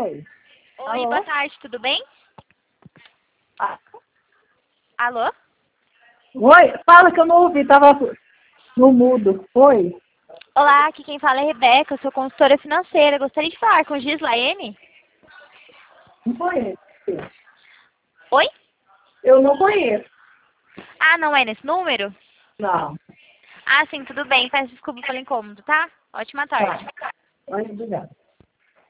Oi. Oi, Alô? boa tarde, tudo bem? Ah, Alô? oi, fala que eu não ouvi, tava no mudo. Oi. Olá, aqui quem fala é Rebeca, eu sou consultora financeira. Gostaria de falar com Gislaene? Não conheço. Oi? Eu não conheço. Ah, não é nesse número? Não. Ah, sim, tudo bem. Peço desculpa pelo incômodo, tá? Ótima tarde. Tá. Mas obrigada.